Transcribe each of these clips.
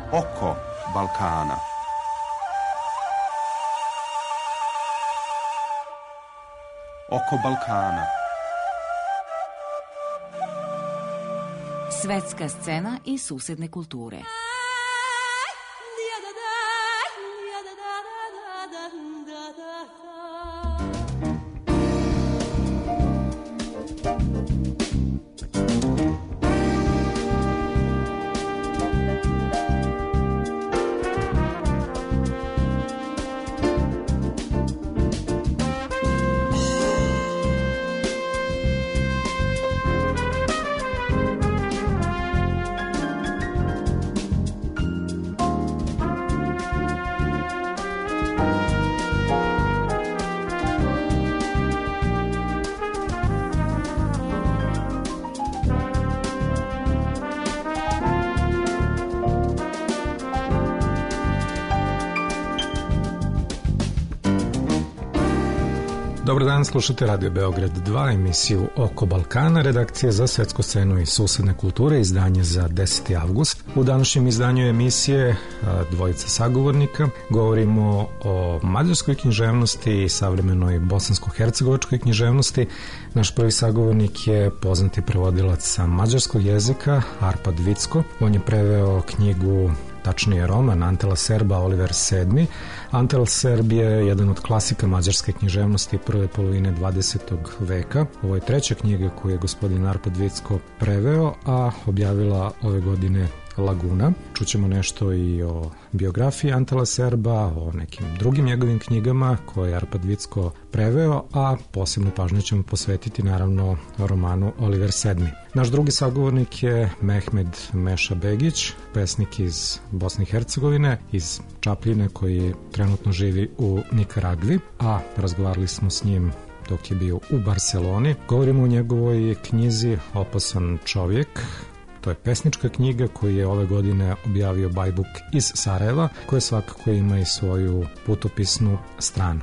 Oko Balkana. Oko Balkana. Svetska scena i susedne kulture. Dobar dan, slušate Radio Beograd 2, emisiju Oko Balkana, redakcija za svetsku scenu i susedne kulture, izdanje za 10. avgust. U današnjem izdanju emisije dvojica sagovornika. Govorimo o mađarskoj književnosti i savremenoj bosansko-hercegovačkoj književnosti. Naš prvi sagovornik je poznati prevodilac sa mađarskog jezika, Arpad Vicko. On je preveo knjigu, tačnije roman, Antela Serba, Oliver VII. Antel Serb je jedan od klasika mađarske književnosti prve polovine 20. veka. Ovo je treća knjiga koju je gospodin Arpad Vicko preveo, a objavila ove godine Laguna. Čućemo nešto i o biografiji Antela Serba, o nekim drugim njegovim knjigama koje je Arpad Vicko preveo, a posebnu pažnju ćemo posvetiti naravno romanu Oliver VII. Naš drugi sagovornik je Mehmed Meša Begić, pesnik iz Bosne i Hercegovine, iz Čapljine, koji trenutno živi u Nikaragvi, a razgovarali smo s njim dok je bio u Barseloni. Govorimo o njegovoj knjizi Opasan čovjek. To je pesnička knjiga koju je ove godine objavio Bajbuk iz Sarajeva, koja svakako ima i svoju putopisnu stranu.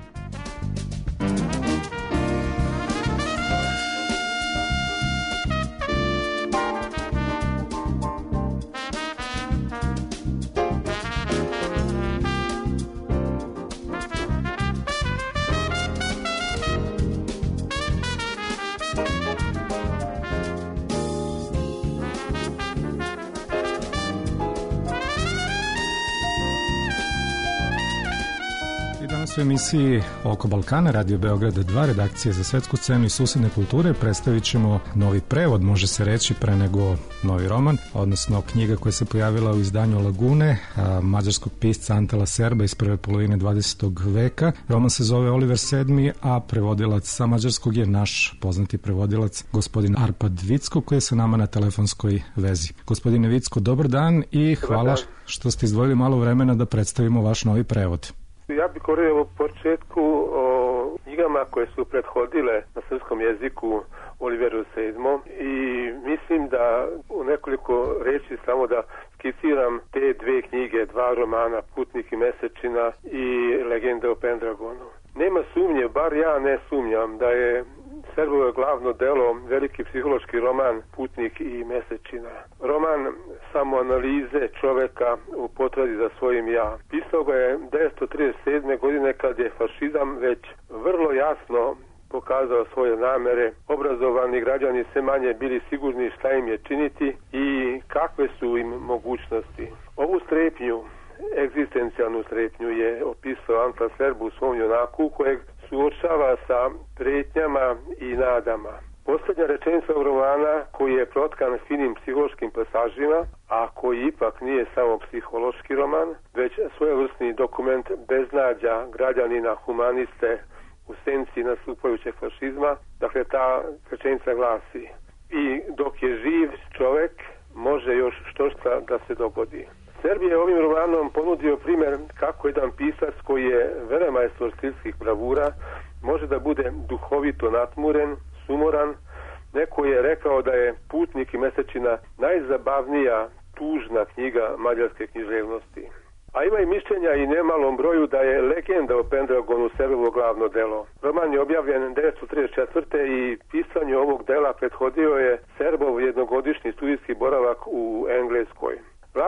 U emisiji Oko Balkana, Radio Beograda 2, redakcije za svetsku scenu i susedne kulture, predstavit ćemo novi prevod, može se reći, pre nego novi roman, odnosno knjiga koja se pojavila u izdanju Lagune, mađarskog pisca Antela Serba iz prve polovine 20. veka. Roman se zove Oliver VII, a prevodilac sa mađarskog je naš poznati prevodilac gospodin Arpad Vicko, koji je sa nama na telefonskoj vezi. Gospodine Vicko, dobar dan i hvala što ste izdvojili malo vremena da predstavimo vaš novi prevod. Ja bih govorio u početku o knjigama koje su prethodile na srpskom jeziku Oliveru VII i mislim da u nekoliko reći samo da skiciram te dve knjige, dva romana, Putnik i Mesečina i Legenda o Pendragonu. Nema sumnje, bar ja ne sumnjam, da je Serbovo glavno delo veliki psihološki roman Putnik i Mesečina. Roman samoanalize čoveka u potrazi za svojim ja. Pisao ga je 1937. godine kad je fašizam već vrlo jasno pokazao svoje namere. Obrazovani građani sve manje bili sigurni šta im je činiti i kakve su im mogućnosti. Ovu strepnju, egzistencijalnu strepnju, je opisao Antel Serb u svom junaku, kojeg suočava sa pretnjama i nadama. Posljednja rečenica romana, koji je protkan finim psihološkim pasažima, a koji ipak nije samo psihološki roman, već svojevrsni dokument beznađa građanina humaniste u senci nastupajućeg fašizma. Dakle, ta rečenica glasi: i dok je živ čovek, može još štošta da se dogodi. Serb je ovim romanom ponudio primjer kako jedan pisac koji je velemajstor stilskih bravura može da bude duhovito natmuren, sumoran. Neko je rekao da je Putnik i Mesečina najzabavnija tužna knjiga mađarske književnosti. A ima i mišljenja i nemalom broju da je Legenda o Pendragonu Serbovo glavno delo. Roman je objavljen 1934. i pisanju ovog dela prethodio je Serbov jednogodišnji studijski boravak u Engleskoj. Glavni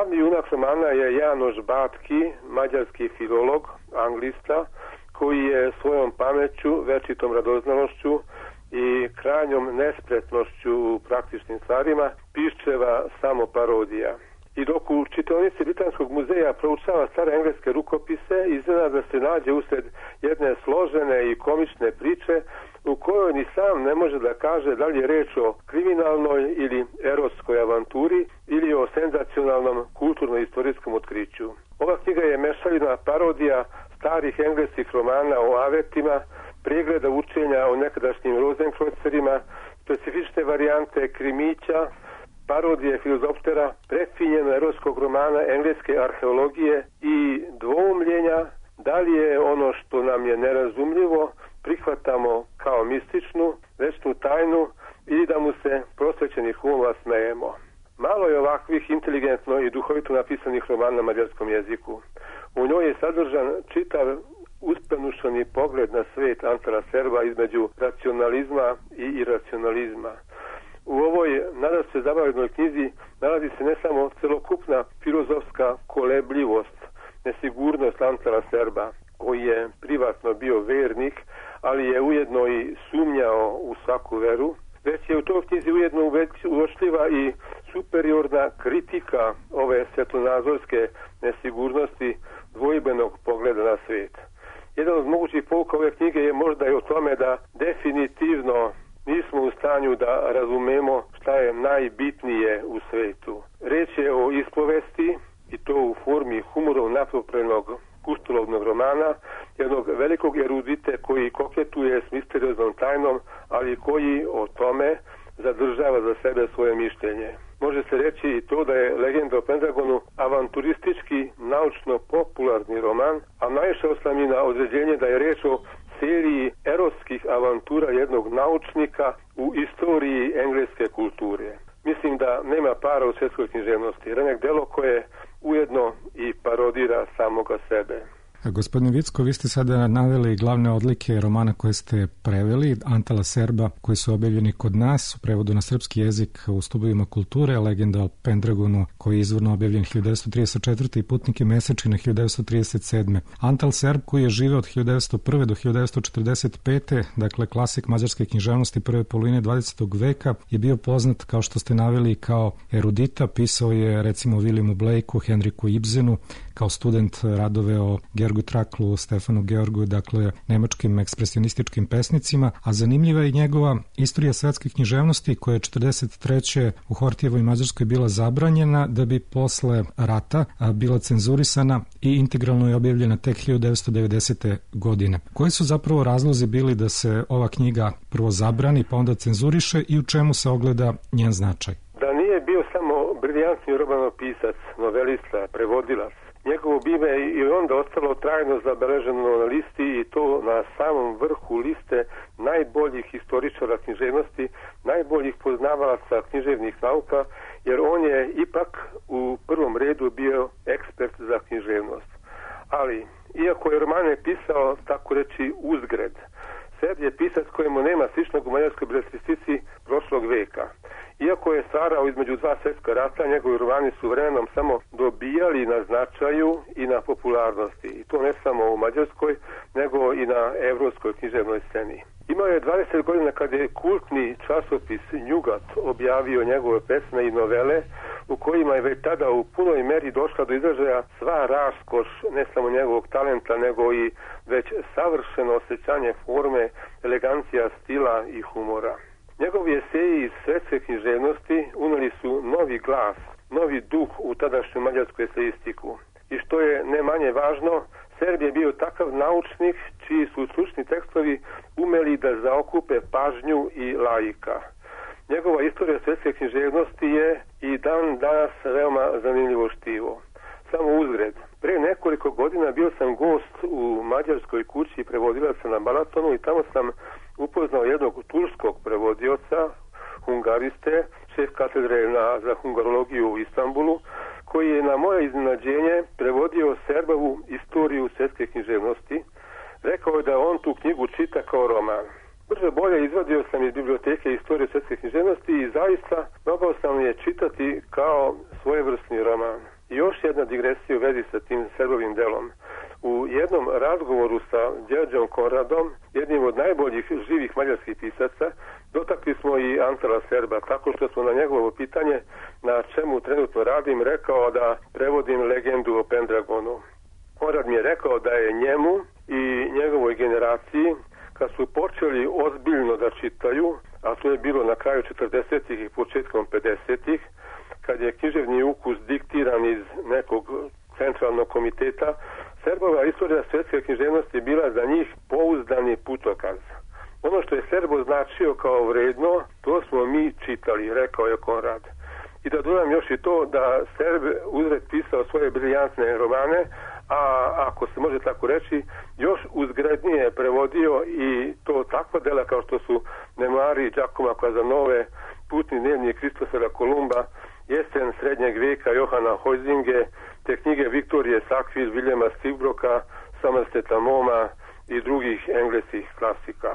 Glavni junak romana je Janoš Batki, mađarski filolog, anglista, koji je svojom pameću, večitom radoznalošću i krajnjom nespretnošću u praktičnim stvarima piščeva samo parodija. I dok u čitaonici Britanskog muzeja proučava stare engleske rukopise, iznenada se nađe usred jedne složene i komične priče u kojoj ni sam ne može da kaže da li je reč o kriminalnoj ili erotskoj avanturi ili o senzacionalnom kulturno-istorijskom otkriću. Ova knjiga je mešavina parodija starih engleskih romana o avetima, pregleda učenja o nekadašnjim rozenkrocerima, specifične varijante krimića, parodije filozoptera, prefinjeno erotskog romana engleske arheologije i dvoumljenja da li je ono što nam je nerazumljivo prihvatamo kao mističnu, večnu tajnu ili da mu se prosvećenih umova smejemo. Malo je ovakvih inteligentno i duhovito napisanih romana na mađarskom jeziku. U njoj je sadržan čitav uspenušani pogled na svet Antala Serba između racionalizma i iracionalizma. U ovoj nadasve zabavnoj knjizi nalazi se ne samo celokupna filozofska kolebljivost, nesigurnost Antala Serba, koji je privatno bio vernik, ali je ujedno i sumnjao u svaku veru, već je u toj knjizi ujedno uočljiva i superiorna kritika ove svetonazorske nesigurnosti dvojbenog pogleda na svijet. Jedan od mogućih pouka ove knjige je možda i o tome da definitivno nismo u stanju da razumemo šta je najbitnije u svetu. Reč je o ispovesti, i to u formi humorom napoprenog pustolovnog romana, jednog velikog erudite koji koketuje s misterioznom tajnom, ali koji o tome zadržava za sebe svoje mišljenje. Može se reći i to da je Legenda o Pendragonu avanturistički, naučno-popularni roman, a naišao sam i na određenje da je reč o seriji erotskih avantura jednog naučnika u istoriji engleske kulture. Mislim da nema para u svjetskoj književnosti, remek delo koje ujedno i parodira samoga sebe. Gospodine Vicko, vi ste sada naveli glavne odlike romana koje ste preveli, Antala Serba, koji su objavljeni kod nas u prevodu na srpski jezik u Stubovima kulture, Legenda o Pendragonu, koji je izvorno objavljen 1934. i Putnik i Mesečina 1937. Antal Serb, koji je živeo od 1901. do 1945. Dakle, klasik mađarske književnosti prve polovine 20. veka, je bio poznat, kao što ste naveli, kao erudita. Pisao je recimo Williamu Blakeu, Henriku Ibsenu, kao student radove o Georgu Traklu, Stefanu Georgu, dakle nemačkim ekspresionističkim pesnicima, a zanimljiva je i njegova istorija svetske književnosti koja je 1943. u Hortijevoj Mađarskoj bila zabranjena, da bi posle rata bila cenzurisana i integralno je objavljena tek 1990. godine. Koji su zapravo razlozi bili da se ova knjiga prvo zabrani, pa onda cenzuriše i u čemu se ogleda njen značaj? Da nije bio samo briljantni romanopisac, novelista, prevodilac, njegovo bime je i onda ostalo trajno zabeleženo na listi i to na samom vrhu liste najboljih historičara književnosti, najboljih poznavalaca književnih nauka, jer on je ipak u prvom redu bio ekspert za književnost. Ali, iako je romane pisao, tako reći, uzgred, Serb je pisac kojemu nema sličnog u mađarskoj beleslistici prošlog veka. Iako je stvarao između dva svjetska rata, njegovi romani su vremenom samo dobijali na značaju i na popularnosti. I to ne samo u Mađarskoj, nego i na evropskoj književnoj sceni. Imao je 20 godina kad je kultni časopis Njugat objavio njegove pesme i novele, u kojima je već tada u punoj meri došla do izražaja sva raskoš ne samo njegovog talenta, nego i već savršeno osjećanje forme, elegancija stila i humora. Njegovi eseji iz svetske književnosti uneli su novi glas, novi duh u tadašnju mađarsku eseistiku. I što je ne manje važno, Serb je bio takav naučnik čiji su stručni tekstovi umeli da zaokupe pažnju i laika. Njegova istorija svetske književnosti je i dan danas veoma zanimljivo štivo. Samo uzgred. Pre nekoliko godina bio sam gost u mađarskoj kući prevodilaca na Balatonu i tamo sam upoznao jednog turskog prevodioca, hungariste, šef katedre za hungarologiju u Istanbulu, koji je na moje iznenađenje prevodio Serbovu istoriju svetske književnosti. Rekao je da on tu knjigu čita kao roman. Brže bolje izvadio sam iz biblioteke istorije svjetske književnosti i zaista mogao sam je čitati kao svojevrsni roman. I još jedna digresija u vezi sa tim Serbovim delom. U jednom razgovoru sa Đerđom Konradom, jednim od najboljih živih mađarskih pisaca, dotakli smo i Antala Serba, tako što smo na njegovo pitanje na čemu trenutno radim rekao da prevodim legendu o Pendragonu. Konrad mi je rekao da je njemu i njegovoj generaciji, kad su počeli ozbiljno da čitaju, a to je bilo na kraju 40. i početkom 50. kad je književni ukus diktiran iz nekog centralnog komiteta, Serbova istorija svjetske književnosti bila za njih pouzdani putokaz. Ono što je Serbo značio kao vredno, to smo mi čitali, rekao je Konrad. I da dodam još i to da Serb uzred pisao svoje briljantne romane, a ako se može tako reći, još uzgrednije prevodio i to takva dela kao što su Memoari Giacomo Casanove, Putni dnevnik Kristofera Kolumba, Jesen srednjeg vijeka Johana Huizinge, te knjige Viktorije Sackville, Viljema Stilbroka, Somerseta Maugham'a i drugih engleskih klasika.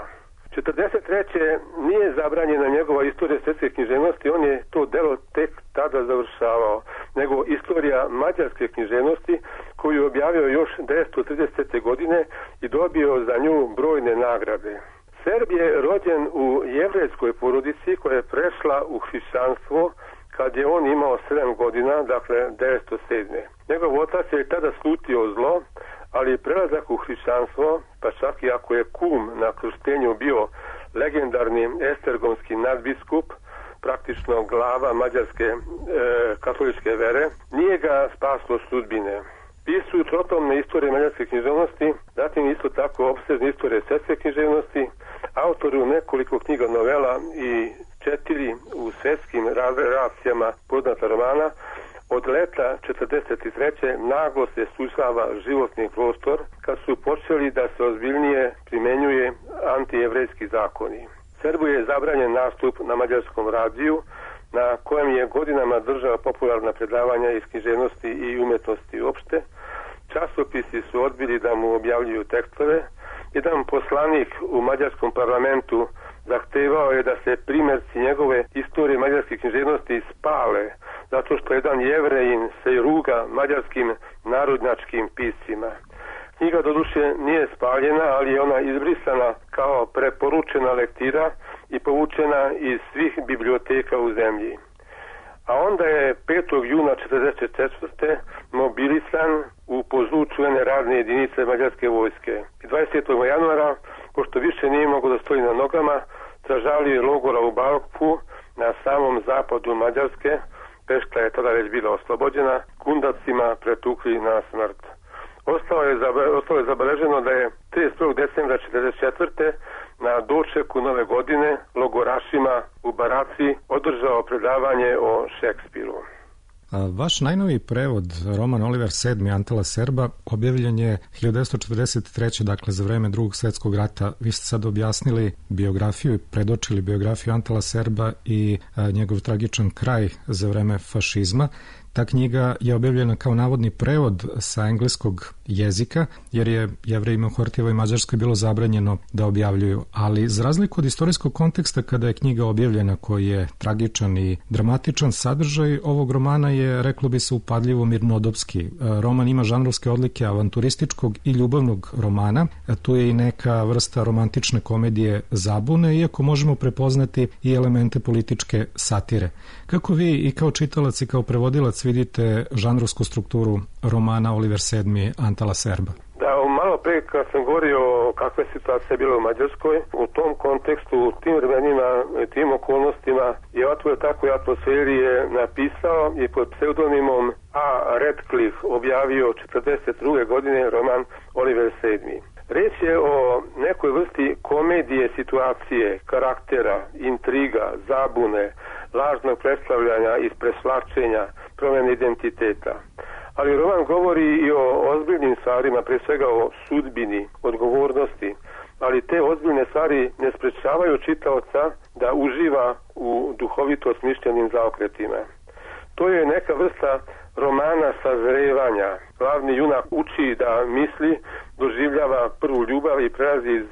43. nije zabranjena njegova istorija svjetske književnosti, on je to delo tek tada završavao, nego istorija mađarske književnosti koju je objavio još 1930. godine i dobio za nju brojne nagrade. Serb je rođen u jevrejskoj porodici koja je prešla u hrišćanstvo kad je on imao 7 godina, dakle 1907. Njegov otac je tada slutio zlo, ali prelazak u hrišćanstvo, pa čak i ako je kum na krštenju bio legendarni estergomski nadbiskup, praktično glava mađarske katoličke vere, nije ga spaslo sudbine. Pisujuć o tome istorije mađarske književnosti, zatim isto tako opsežne istorije svjetske književnosti, autor u nekoliko knjiga novela i 4 u svjetskim relacijama poznata romana, od leta 43. naglo se sušava životni prostor kad su počeli da se ozbiljnije primenjuje antijevrejski zakoni. Serbu je zabranjen nastup na mađarskom radiju, na kojem je godinama držao popularna predavanja iz književnosti i umetnosti uopšte. Časopisi su odbili da mu objavljuju tekstove. Jedan poslanik u mađarskom parlamentu zahtevao je da se primjerci njegove istorije mađarske književnosti spale, zato što jedan Jevrejin se ruga mađarskim narodnjačkim piscima. Knjiga doduše nije spaljena, ali je ona izbrisana kao preporučena lektira i povučena iz svih biblioteka u zemlji. A onda je 5. juna 1944. mobilisan u pozu čuvene radne jedinice mađarske vojske. I 20. januara, pošto više nije mogao da stoji na nogama, tražali logora u Balku na samom zapadu Mađarske. Pešta je tada već bila oslobođena, kundacima pretukli na smrt. Ostalo je zabeleženo da je 31. decembra 1944. na dočeku nove godine logorašima u Baraci održao predavanje o Šekspiru. Vaš najnoviji prevod, roman Oliver VII. Antala Serba, objavljen je 1943. dakle za vreme Drugog svjetskog rata. Vi ste sad objasnili biografiju i predočili biografiju Antala Serba i njegov tragičan kraj za vreme fašizma. Ta knjiga je objavljena kao navodni prevod sa engleskog jezika, jer je Jevrejima u Hortijevoj Mađarskoj bilo zabranjeno da objavljuju. Ali za razliku od istorijskog konteksta kada je knjiga objavljena, koji je tragičan i dramatičan, sadržaj ovog romana je, reklo bi se, upadljivo mirnodopski. Roman ima žanrovske odlike avanturističkog i ljubavnog romana. Tu je i neka vrsta romantične komedije zabune, iako možemo prepoznati i elemente političke satire. Kako vi i kao čitalac i kao prevodilac vidite žanrovsku strukturu romana Oliver VII. Antala Serba? Da, malo pre kad sam govorio kakva je situacija bila u Mađarskoj, u tom kontekstu, u tim vremenima, tim okolnostima je otvore takvoj atmosferi je napisao i pod pseudonimom A. Radcliffe objavio 1942. godine roman Oliver VII. Reč je o nekoj vrsti komedije situacije, karaktera, intriga, zabune, lažnog predstavljanja i presvlačenja, promjene identiteta. Ali roman govori i o ozbiljnim stvarima, pre svega o sudbini, odgovornosti, ali te ozbiljne stvari ne sprečavaju čitaoca da uživa u duhovito smišljenim zaokretima. To je neka vrsta romana sazrevanja. Glavni junak uči da misli, doživljava prvu ljubav i prelazi iz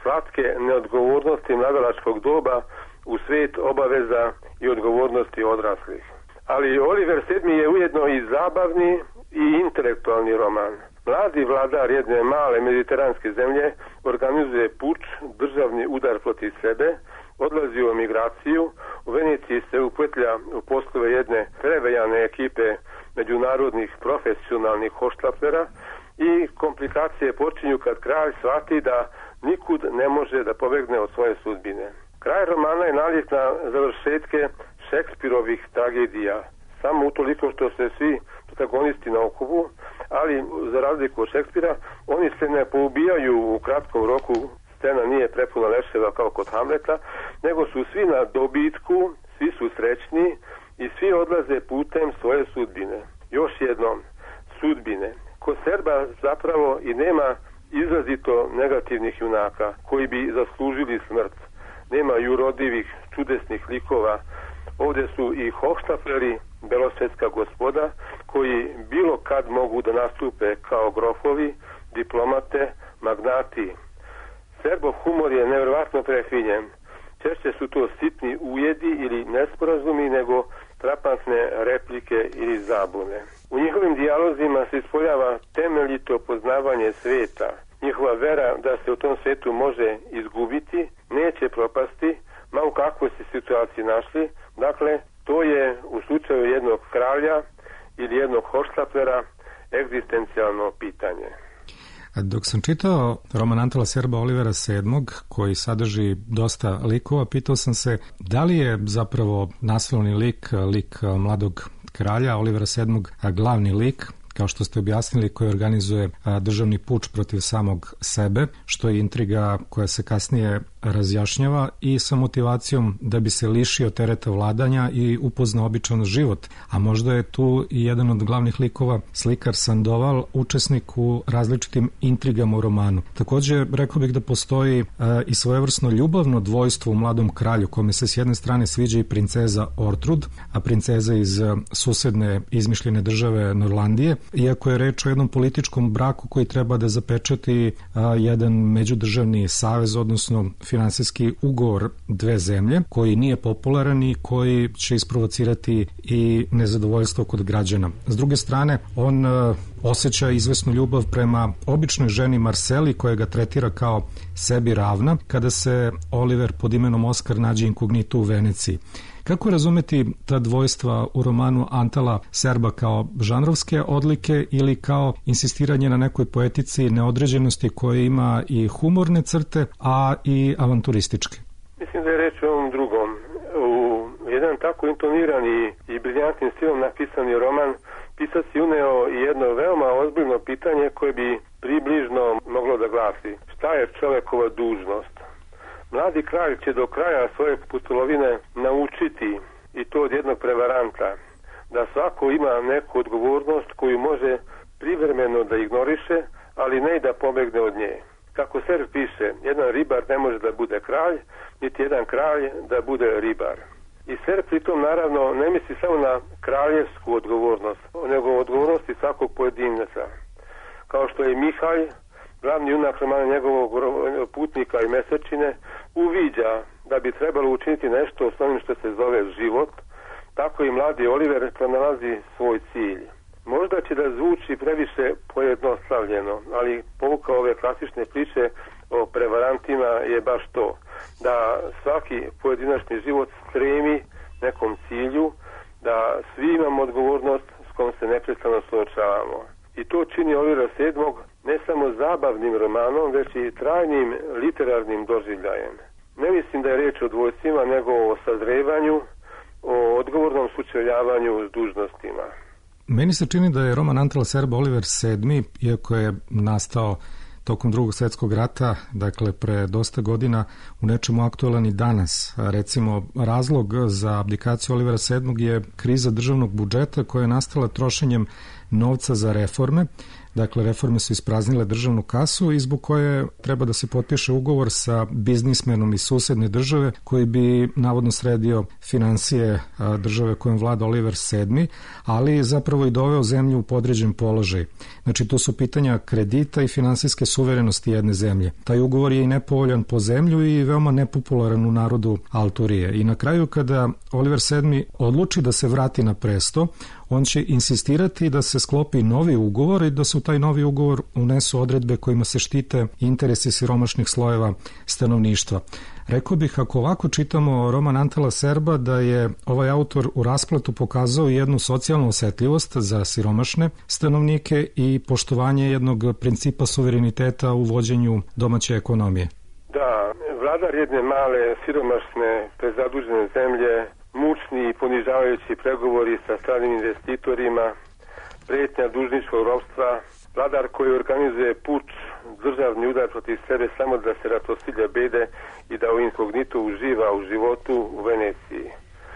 slatke neodgovornosti mladalačkog doba u svijet obaveza i odgovornosti odraslih. Ali Oliver VII je ujedno i zabavni i intelektualni roman. Mladi vladar jedne male mediteranske zemlje organizuje puč, državni udar protiv sebe, odlazi u emigraciju, u Veneciji se upetlja u poslove jedne prevejane ekipe međunarodnih profesionalnih hoštapljera i komplikacije počinju kad kralj shvati da nikud ne može da pobegne od svoje sudbine. Kraj romana je nalik na završetke Šekspirovih tragedija, samo utoliko što se svi protagonisti na okupu, ali za razliku od Šekspira, oni se ne poubijaju u kratkom roku, scena nije prepuna leševa kao kod Hamleta, nego su svi na dobitku, svi su srećni i svi odlaze putem svoje sudbine. Još jednom, sudbine. Kod Serba zapravo i nema izrazito negativnih junaka koji bi zaslužili smrt. Nema jurodivih, čudesnih likova. Ovdje su i hohštapleri, belosvetska gospoda, koji bilo kad mogu da nastupe kao grofovi, diplomate, magnati. Serbov humor je nevjerovatno prefinjen. Češće su to sitni ujedi ili nesporazumi nego trapantne replike ili zabune. U njihovim dijalozima se ispoljava temeljito poznavanje sveta. Njihova vera da se u tom svetu može izgubiti, neće propasti, ma u kakvoj se situaciji našli. Dakle, to je u slučaju jednog kralja ili jednog hoštapljera egzistencijalno pitanje. Dok sam čitao roman Antala Serba Olivera VII, koji sadrži dosta likova, pitao sam se da li je zapravo naslovni lik mladog kralja Olivera VII glavni lik, kao što ste objasnili, koji organizuje državni puč protiv samog sebe, što je intriga koja se kasnije razjašnjava i sa motivacijom da bi se lišio tereta vladanja i upoznao običan život. A možda je tu i jedan od glavnih likova slikar Sandoval, učesnik u različitim intrigama u romanu. Također, rekao bih da postoji i svojevrsno ljubavno dvojstvo u mladom kralju, kome se s jedne strane sviđa i princeza Ortrud, a princeza iz susedne izmišljene države Norlandije, iako je reč o jednom političkom braku koji treba da zapečati jedan međudržavni savez, odnosno finansijski ugovor dve zemlje, koji nije popularan i koji će isprovocirati i nezadovoljstvo kod građana. S druge strane, on osjeća izvesnu ljubav prema običnoj ženi Marceli, koja ga tretira kao sebi ravna, kada se Oliver pod imenom Oskar nađe inkognito u Veneciji. Kako razumeti ta dvojstva u romanu Antala Serba, kao žanrovske odlike ili kao insistiranje na nekoj poetici neodređenosti koja ima i humorne crte, a i avanturističke? Mislim da je reč o ovom drugom. U jedan tako intonirani i briljantnim stilom napisani roman pisac je uneo jedno veoma ozbiljno pitanje koje bi približno moglo da glasi: šta je čovekova dužnost? Mladi kralj će do kraja svoje pustolovine naučiti, i to od jednog prevaranta, da svako ima neku odgovornost koju može privremeno da ignoriše, ali ne i da pobegne od nje. Kako Serb piše, jedan ribar ne može da bude kralj, niti jedan kralj da bude ribar. I Serb pritom naravno ne misli samo na kraljevsku odgovornost, nego odgovornosti svakog pojedinca. Kao što je Mihalj, glavni junak romana njegovog putnika i mesečine, uviđa da bi trebalo učiniti nešto s onim što se zove život, tako i mladi Oliver pronalazi svoj cilj. Možda će da zvuči previše pojednostavljeno, ali pouka ove klasične priče o prevarantima je baš to, da svaki pojedinačni život stremi nekom cilju, da svi imamo odgovornost s kojom se neprestano suočavamo. I to čini Olivera VII ne samo zabavnim romanom, već i trajnim literarnim doživljajem. Ne mislim da je riječ o dvojstvima, nego o sazrevanju, o odgovornom sučeljavanju s dužnostima. Meni se čini da je roman Antala Serba Oliver VII, iako je nastao tokom Drugog svjetskog rata, dakle pre dosta godina, u nečemu aktualan i danas. Recimo, razlog za abdikaciju Olivera VII je kriza državnog budžeta koja je nastala trošenjem novca za reforme. Dakle, reforme su ispraznile državnu kasu i zbog koje treba da se potpiše ugovor sa biznismenom iz susedne države koji bi navodno sredio finansije države kojom vlada Oliver VII, ali zapravo i doveo zemlju u podređen položaj. Znači, to su pitanja kredita i finansijske suverenosti jedne zemlje. Taj ugovor je i nepovoljan po zemlju i veoma nepopularan u narodu Alturije. I na kraju, kada Oliver VII odluči da se vrati na presto, on će insistirati da se sklopi novi ugovor i da se u taj novi ugovor unesu odredbe kojima se štite interesi siromašnih slojeva stanovništva. Rekao bih, ako ovako čitamo roman Antala Serba, da je ovaj autor u raspletu pokazao jednu socijalnu osetljivost za siromašne stanovnike i poštovanje jednog principa suvereniteta u vođenju domaće ekonomije. Da, vladar jedne male, siromašne, prezadužene zemlje, mučni i ponižavajući pregovori sa stranim investitorima, pretnja dužničkog ropstva, vladar koji organizuje puč, državni udar protiv sebe samo da se ratosilja bede i da u inkognito uživa u životu u Veneciji.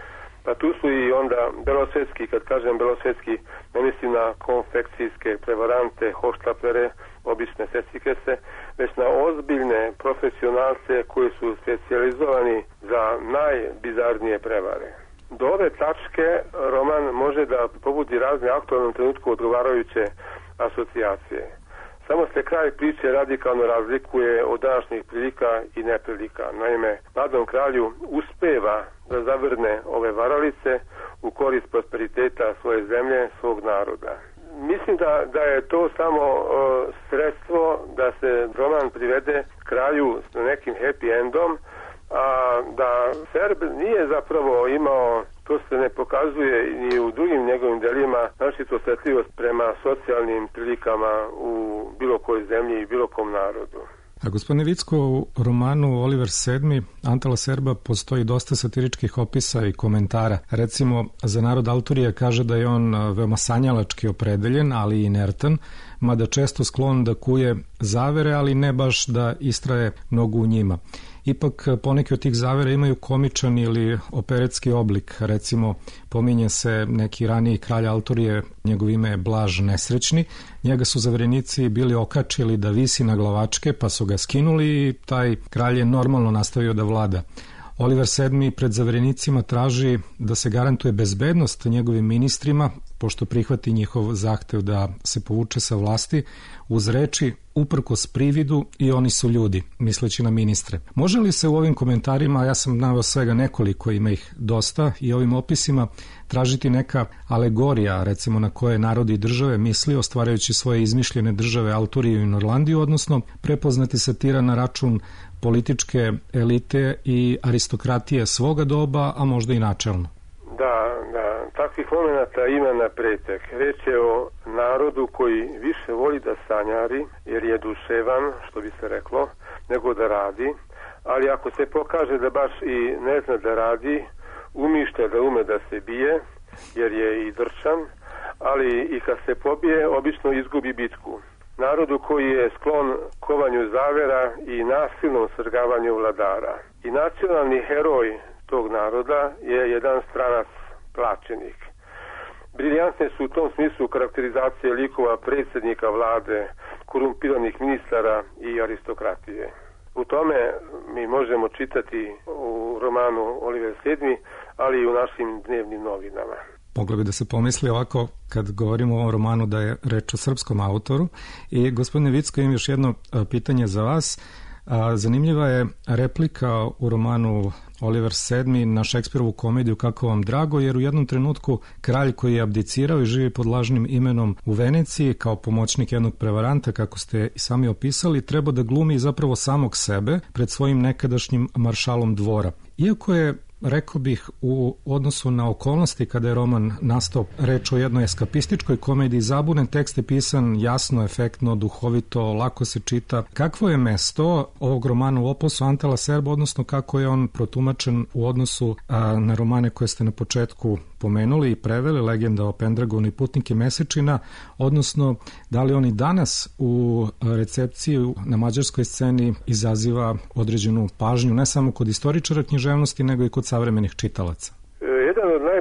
Pa tu su i onda belosvetski, kad kažem belosvetski, ne mislim na konfekcijske prevarante, hoštaplere, obične secikese, već na ozbiljne profesionalce koji su specijalizovani za najbizarnije prevare. Do ove tačke roman može da pobudi razne aktualnom trenutku odgovarajuće asocijacije. Samo se kraj priče radikalno razlikuje od današnjih prilika i neprilika. Naime, mladom kralju uspeva da zavrne ove varalice u korist prosperiteta svoje zemlje, svog naroda. Mislim da je to samo sredstvo da se roman privede kraju s nekim happy endom, a da Serb nije zapravo imao, to se ne pokazuje ni u drugim njegovim delima, naročito osjetljivost prema socijalnim prilikama u bilo kojoj zemlji i bilo kom narodu. A gospodine Vicko, u romanu Oliver VII Antala Serba postoji dosta satiričkih opisa i komentara. Recimo, za narod Alturije kaže da je on veoma sanjalački opredeljen, ali i inertan, mada često sklon da kuje zavere, ali ne baš da istraje mnogo u njima. Ipak poneki od tih zavera imaju komičan ili operetski oblik. Recimo, pominje se neki raniji kralj Alturije, njegov ime je Blaž Nesrećni. Njega su zaverenici bili okačili da visi na glavačke, pa su ga skinuli i taj kralj je normalno nastavio da vlada. Oliver VII pred zaverenicima traži da se garantuje bezbednost njegovim ministrima, pošto prihvati njihov zahtev da se povuče sa vlasti, uz reči uprkos prividu i oni su ljudi, misleći na ministre. Može li se u ovim komentarima, ja sam naveo svega nekoliko, ima ih dosta, i ovim opisima tražiti neka alegorija, recimo na koje narodi i države misli, ostvarajući svoje izmišljene države Alturiju i Norlandiju, odnosno prepoznati satira na račun političke elite i aristokratije svoga doba, a možda i načelno? Da, takvih momenata ima na pretek. Reč je o narodu koji više voli da sanjari, jer je duševan, što bi se reklo, nego da radi, ali ako se pokaže da baš i ne zna da radi, umišlja da ume da se bije, jer je i drčan, ali i kad se pobije, obično izgubi bitku. Narodu koji je sklon kovanju zavera i nasilnom svrgavanju vladara. I nacionalni heroj tog naroda je jedan stranac plaćenik. Briljantne su u tom smislu karakterizacije likova predsjednika vlade, korumpiranih ministara i aristokratije. U tome mi možemo čitati u romanu Oliver VII, ali i u našim dnevnim novinama. Moglo bi da se pomisli ovako kad govorimo o ovom romanu da je reč o srpskom autoru. I gospodine Vicko, imam još jedno pitanje za vas. Zanimljiva je replika u romanu Oliver VII na Šekspirovu komediju Kako vam drago, jer u jednom trenutku kralj koji je abdicirao i živi pod lažnim imenom u Veneciji kao pomoćnik jednog prevaranta, kako ste i sami opisali, treba da glumi zapravo samog sebe pred svojim nekadašnjim maršalom dvora. Iako je, rekao bih, u odnosu na okolnosti kada je roman nastao reč o jednoj eskapističkoj komediji, zabunen tekst je pisan jasno, efektno, duhovito, lako se čita. Kakvo je mesto ovog romana u oposu Antala Serba, odnosno kako je on protumačen u odnosu na romane koje ste na početku pomenuli i preveli, Legenda o Pendragonu i Putnike Mesečina, odnosno da li on i danas u recepciji na mađarskoj sceni izaziva određenu pažnju, ne samo kod istoričara književnosti, nego i kod savremenih čitalaca? Jedan od najboljih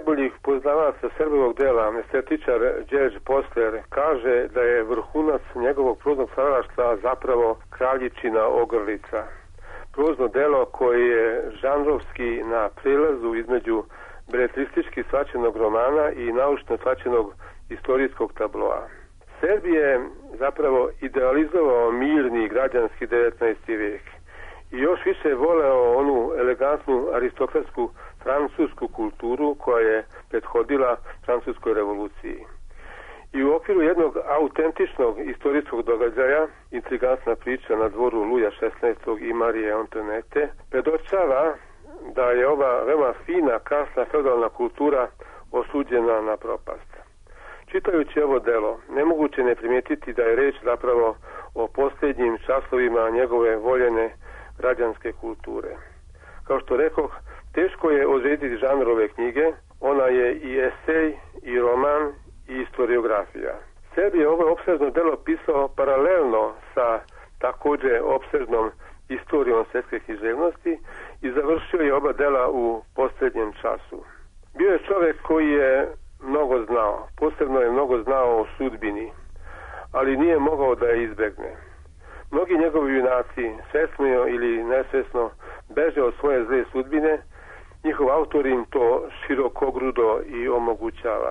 poznavac Srbovog dela, estetičar Đerđ Posler, kaže da je vrhunac njegovog proznog stvaralaštva zapravo Kraljičina ogrlica. Prozno delo koje je žanrovski na prelazu između beletristički shvaćenog romana i naučno shvaćenog istorijskog tabloa. Serb je zapravo idealizovao mirni građanski 19. vijek i još više voleo onu elegantnu aristokratsku francusku kulturu koja je prethodila francuskoj revoluciji. I u okviru jednog autentičnog istorijskog događaja, intrigantna priča na dvoru Luja XVI. I Marije Antonete, predočava da je ova veoma fina, krasna feudalna kultura osuđena na propast. Čitajući ovo delo, nemoguće ne primijetiti da je reč zapravo o posljednjim časovima njegove voljene građanske kulture. Kao što rekoh, teško je odrediti žanr ove knjige, ona je i esej, i roman, i historiografija. Serb je ovo opsežno delo pisao paralelno sa također opsežnom istorijom svjetske književnosti i završio je oba dela u posljednjem času. Bio je čovjek koji je mnogo znao, posebno je mnogo znao o sudbini, ali nije mogao da je izbegne. Mnogi njegovi junaci, svesno ili nesvesno, beže od svoje zle sudbine, njihov autor im to širokogrudo i omogućava.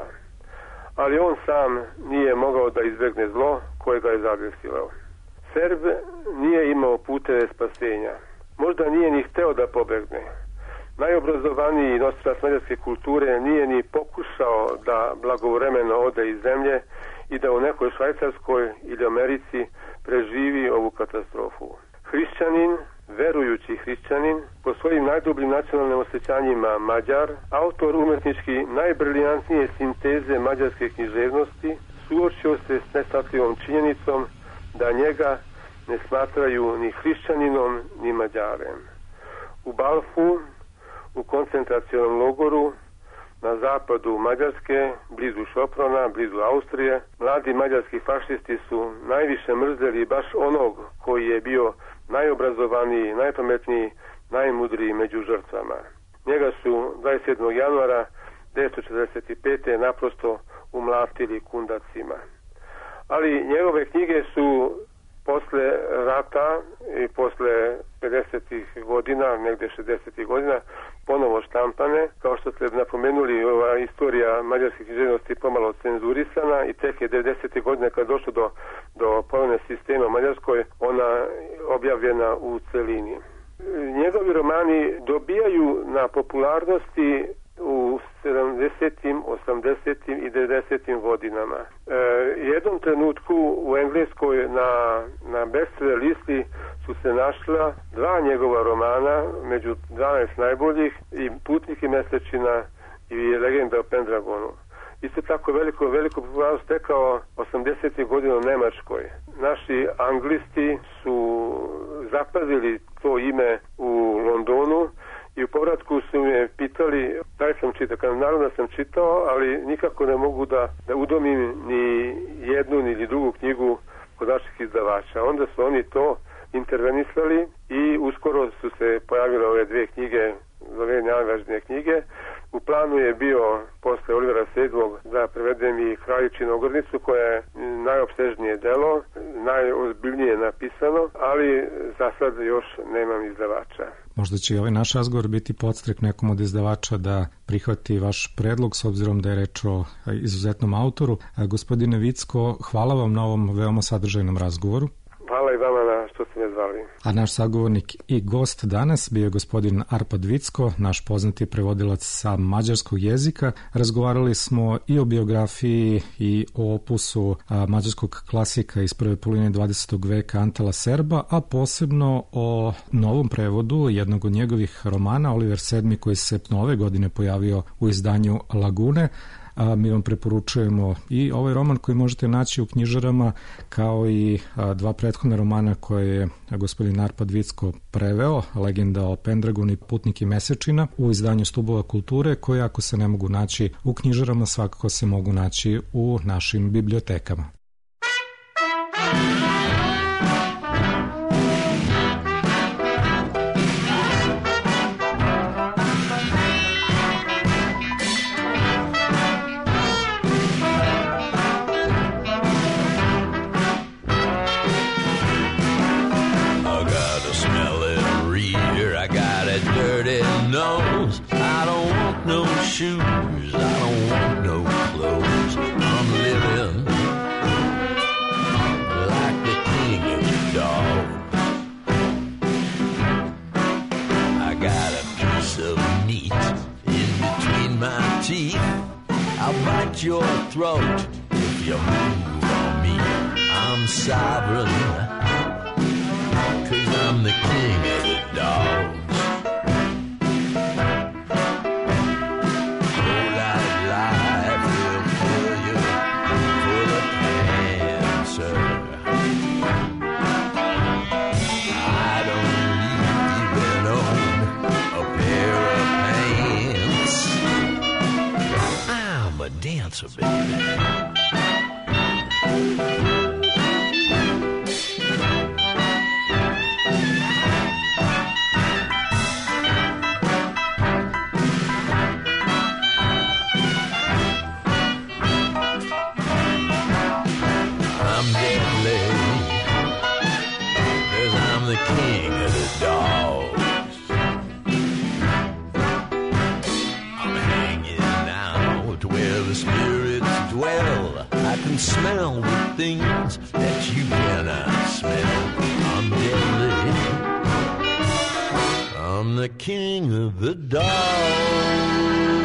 Ali on sam nije mogao da izbegne zlo koje ga je zadesilo. Serb nije imao puteve spasenja. Možda nije ni hteo da pobegne. Najobrazovaniji nosilac mađarske kulture nije ni pokušao da blagovremeno ode iz zemlje i da u nekoj Švajcarskoj ili Americi preživi ovu katastrofu. Hrišćanin, verujući hrišćanin, po svojim najdubljim nacionalnim osjećanjima Mađar, autor umetnički najbriljantnije sinteze mađarske književnosti, suočio se s neshvatljivom činjenicom da njega ne smatraju ni hrišćaninom ni Mađarem. U Balfu, u koncentracionom logoru, na zapadu Mađarske, blizu Šoprona, blizu Austrije, mladi mađarski fašisti su najviše mrzeli baš onog koji je bio najobrazovaniji, najpametniji, najmudriji među žrtvama. Njega su 27. januara 1945. naprosto umlatili kundacima. Ali njegove knjige su posle rata i posle 50. godina, negde 60. godina, ponovo štampane. Kao što ste napomenuli, ova istorija mađarske književnosti pomalo cenzurisana i tek je 90. godine kad došlo do promjene sistema u Mađarskoj, ona objavljena u celini. Njegovi romani dobijaju na popularnosti u 70., 80. i 90. godinama. Jednom trenutku u Engleskoj na bestseller listi su se našla dva njegova romana među 12 najboljih, i Putnik i mesečina i Legenda o Pendragonu. Isto tako veliko popularnost stekao 80. godina u Nemačkoj. Naši anglisti su zapazili to ime u Londonu i u povratku su me pitali da li sam čitao. Naravno da sam čitao, ali nikako ne mogu da udomim ni jednu ni drugu knjigu kod naših izdavača. Onda su oni to intervenisali i uskoro su se pojavile ove dvije knjige, ove najvažnije knjige. U planu je bio posle Olivera VII da prevedem i Kraljičinu ogrlicu, koja je najopsežnije delo, najozbiljnije napisano, ali za sad još nemam izdavača. Možda će i ovaj naš razgovor biti podstrek nekom od izdavača da prihvati vaš predlog, s obzirom da je reč o izuzetnom autoru. Gospodine Vicko, hvala vam na ovom veoma sadržajnom razgovoru. Hvala i vama na što ste me zvali. A naš sagovornik i gost danas bio je gospodin Arpad Vicko, naš poznati prevodilac sa mađarskog jezika. Razgovarali smo i o biografiji i o opusu mađarskog klasika iz prve polovine 20. veka Antala Serba, a posebno o novom prevodu jednog od njegovih romana, Oliver VII, koji se ove godine pojavio u izdanju Lagune. Mi vam preporučujemo i ovaj roman koji možete naći u knjižarama, kao i dva prethodna romana koje je gospodin Arpad Vicko preveo, Legenda o Pendragonu i Putnik i mesečina, u izdanju Stubova kulture, koje ako se ne mogu naći u knjižarama, svakako se mogu naći u našim bibliotekama. shoes, I don't want no clothes. I'm living like the king of the dog. I got a piece of meat in between my teeth. I'll bite your throat if you move on me. I'm sovereign, 'cause I'm the king of the dogs. Whole lot of life will fill you full of cancer. I don't even own a pair of pants. I'm a dancer, baby. I'm deadly, 'cause I'm the king of the dogs. I'm hanging out where the spirits dwell. I can smell the things that you cannot smell. I'm deadly, I'm the king of the dogs.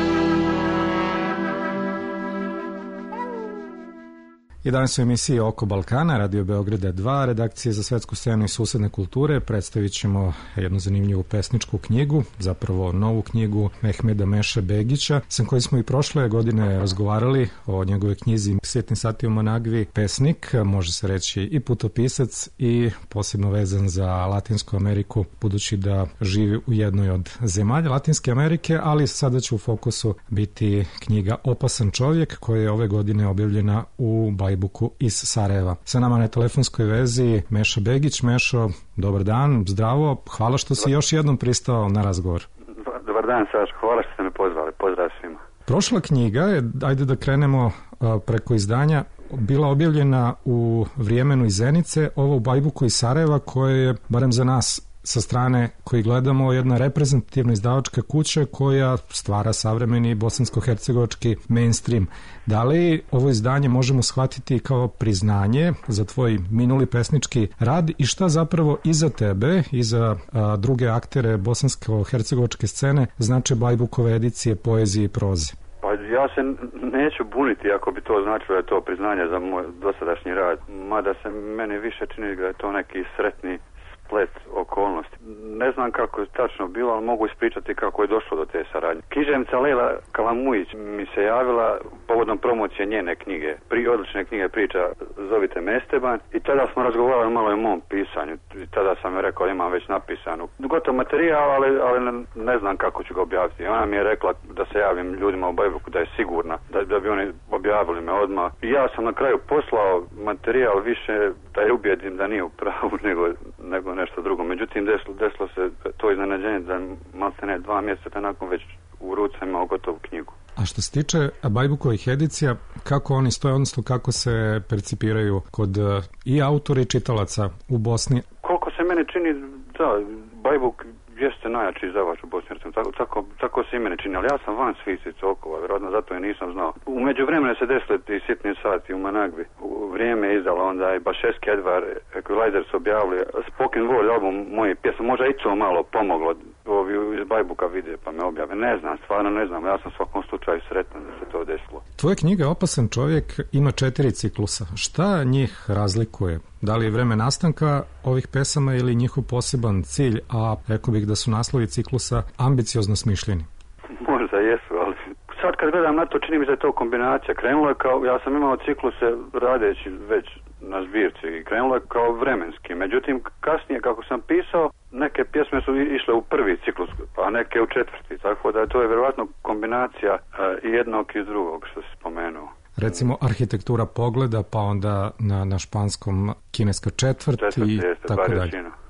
I danas u emisiji Oko Balkana, Radio Beograda 2, redakcije za svetsku scenu i susedne kulture, predstavit ćemo jednu zanimljivu pesničku knjigu, zapravo novu knjigu Mehmeda Meše Begića, sa kojim smo i prošle godine razgovarali o njegove knjizi Sitni sati u Managvi. Pesnik, može se reći i putopisac i posebno vezan za Latinsku Ameriku, budući da živi u jednoj od zemalja Latinske Amerike, ali sada će u fokusu biti knjiga Opasan čovjek, koja je ove godine objavljena u Bajbuku iz Sarajeva. Sa nama na telefonskoj vezi Meša Begić. Mešo, dobar dan, zdravo, hvala što si još jednom pristao na razgovor. Dobar dan, Saško, hvala što ste me pozvali, pozdrav svima. Prošla knjiga je, ajde da krenemo preko izdanja, bila objavljena u Vrijemenu iz Zenice, ovo u Bajbuku iz Sarajeva, koje je, barem za nas sa strane koji gledamo, jedna reprezentativna izdavačka kuća koja stvara savremeni bosansko-hercegovački mainstream. Da li ovo izdanje možemo shvatiti kao priznanje za tvoj minuli pesnički rad i šta zapravo iza tebe i za druge aktere bosansko-hercegovačke scene znače Bajbukove edicije poezije i proze? Pa ja se neću buniti ako bi to značilo da je to priznanje za moj dosadašnji rad, mada se meni više čini da je to neki sretni splet okolnosti. Ne znam kako je tačno bilo, ali mogu ispričati kako je došlo do te saradnje. Književnica Lejla Kalamujić mi se javila povodom promocije njene knjige, odlične knjige priča Zovite me Esteban, i tada smo razgovarali malo o mom pisanju. I tada sam joj rekao imam već napisanu gotov materijal, ali ne znam kako ću ga objaviti. Ona mi je rekla da se javim ljudima u Bajbuku da je sigurna, da bi oni objavili me odmah. I ja sam na kraju poslao materijal više da je ubijedim da nije u pravu nego nešto drugo. Međutim, desilo se to iznenađenje da maltene 2 mjeseca nakon već u ruci imao gotovu knjigu. A što se tiče Bajbukovih edicija, kako oni stoje, odnosno kako se percipiraju kod i autora i čitalaca u Bosni? Koliko se meni čini, da, Bajbuk jeste najjači izdavač u Bosni. Tako se i meni čini, ali ja sam van svih okova, vjerojatno zato je nisam znao. U međuvremenu se desili i Sitni sati u Managvi. U Vrijeme je izdalo, onda i Bašeski Edvar, Equalizers objavili Spoken Word album moje pjesme, možda i to malo pomoglo, ovi iz Bajbuka vide pa me objave. Ne znam, stvarno ne znam, ja sam u svakom slučaju sretan da se to desilo. Tvoja knjiga Opasan čovjek ima 4 ciklusa. Šta njih razlikuje? Da li je vreme nastanka ovih pesama ili njihov poseban cilj, a rekao bih da su naslovi ciklusa ambiciozno smišljeni? Možda jesu, ali sad kad gledam na to čini mi se to kombinacija. Krenulo je kao, ja sam imao cikluse radeći već na zbirci i krenulo je kao vremenski. Međutim, kasnije kako sam pisao, neke pjesme su išle u prvi ciklus, a neke u četvrti, tako da to je vjerojatno kombinacija jednog i drugog što se spomenuo. Recimo arhitektura pogleda, pa onda na španskom kineska četvrt i tako dalje.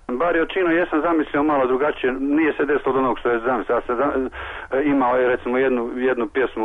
Bariočino jesam zamislio malo drugačije, nije se desilo od onog što je zamislio. Ja sam imao je recimo jednu pjesmu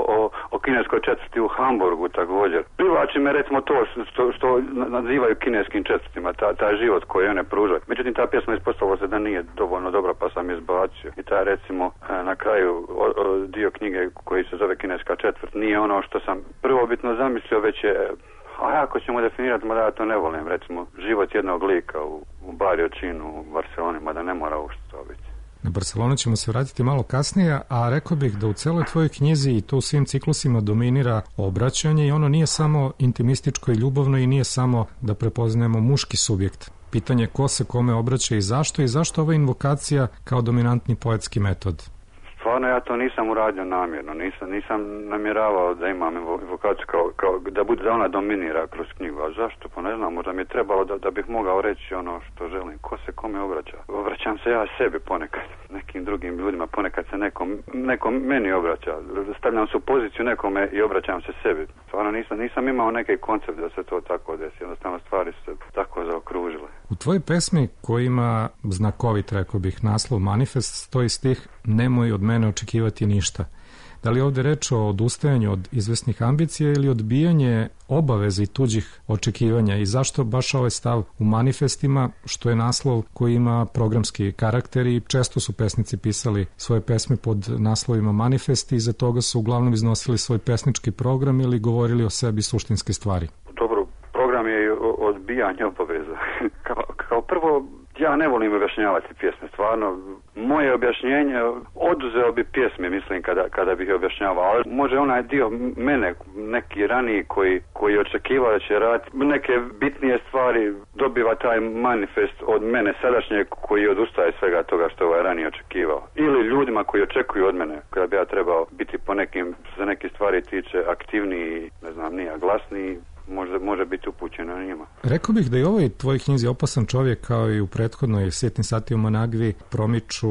o kineskoj četvrti u Hamburgu također. Privlači me recimo to što nazivaju kineskim četvrtima, taj život koji one pružaju. Međutim, ta pjesma ispostavila se da nije dovoljno dobra, pa sam je izbacio. I taj recimo na kraju dio knjige koji se zove Kineska četvrt nije ono što sam prvobitno zamislio, već je, a ako ćemo definirati, mada ja to ne volim, recimo život jednog lika u Bariočinu, u Barceloni, mada ne mora uopšte to biti. Na Barcelonu ćemo se vratiti malo kasnije, a rekao bih da u celoj tvojoj knjizi i to u svim ciklusima dominira obraćanje i ono nije samo intimističko i ljubavno i nije samo da prepoznajemo muški subjekt. Pitanje ko se kome obraća i zašto ova invokacija kao dominantni poetski metod? Stvarno ja to nisam uradio namjerno, nisam namjeravao da imam invokaciju kao da ona dominira kroz knjigu, a zašto? Pa ne znam, možda mi je trebalo da bih mogao reći ono što želim, ko se kome obraća. Obraćam se ja sebi ponekad, nekim drugim ljudima, ponekad se nekom meni obraća, stavljam se u poziciju nekome i obraćam se sebi. Stvarno nisam imao neki koncept da se to tako desi, jednostavno stvari su se tako zaokružile. U tvojoj pesmi koji ima znakovit, rekao bih, naslov Manifest, stoji stih Nemoj od mene očekivati ništa. Da li je ovdje reč o odustajanju od izvesnih ambicija ili odbijanje obaveze i tuđih očekivanja i zašto baš ovaj stav u manifestima, što je naslov koji ima programski karakter i često su pesnici pisali svoje pesme pod naslovima manifesti i iza toga su uglavnom iznosili svoj pesnički program ili govorili o sebi suštinske stvari. Dobro, program je odbijanje obaveza. Kao prvo, ja ne volim objašnjavati pjesme, stvarno. Moje objašnjenje, oduzeo bi pjesme, mislim, kada bih objašnjavao, ali može onaj dio mene, neki raniji koji očekivao da će raditi neke bitnije stvari, dobiva taj manifest od mene sadašnjeg koji odustaje svega toga što ovaj ranije očekivao. Ili ljudima koji očekuju od mene, kada bi ja trebao biti po nekim, što se neke stvari tiče, aktivniji, ne znam, nije glasniji, može biti upućeno na njima. Rekao bih da i u ovoj tvojoj knjizi Opasan čovjek kao i u prethodnoj Sjetni sati u Managvi promiču